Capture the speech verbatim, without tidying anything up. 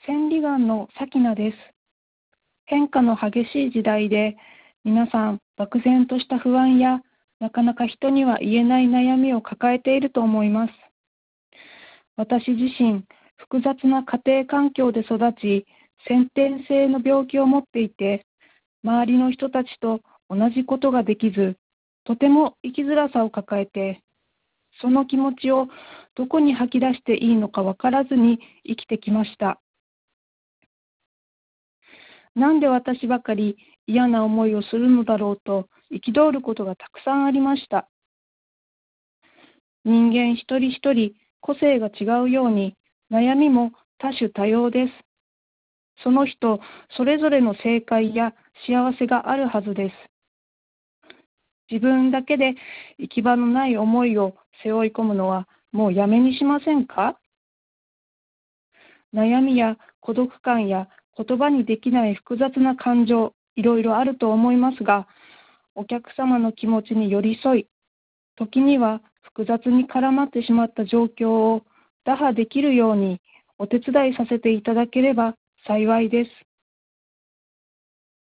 千里眼のさきなです。変化の激しい時代で、皆さん漠然とした不安や、なかなか人には言えない悩みを抱えていると思います。私自身、複雑な家庭環境で育ち、先天性の病気を持っていて、周りの人たちと同じことができず、とても生きづらさを抱えて、その気持ちをどこに吐き出していいのかわからずに生きてきました。なんで私ばかり嫌な思いをするのだろうと憤ることがたくさんありました。人間一人一人個性が違うように悩みも多種多様です。その人それぞれの正解や幸せがあるはずです。自分だけで行き場のない思いを背負い込むのはもうやめにしませんか？悩みや孤独感や言葉にできない複雑な感情、いろいろあると思いますが、お客様の気持ちに寄り添い、時には複雑に絡まってしまった状況を打破できるようにお手伝いさせていただければ幸いです。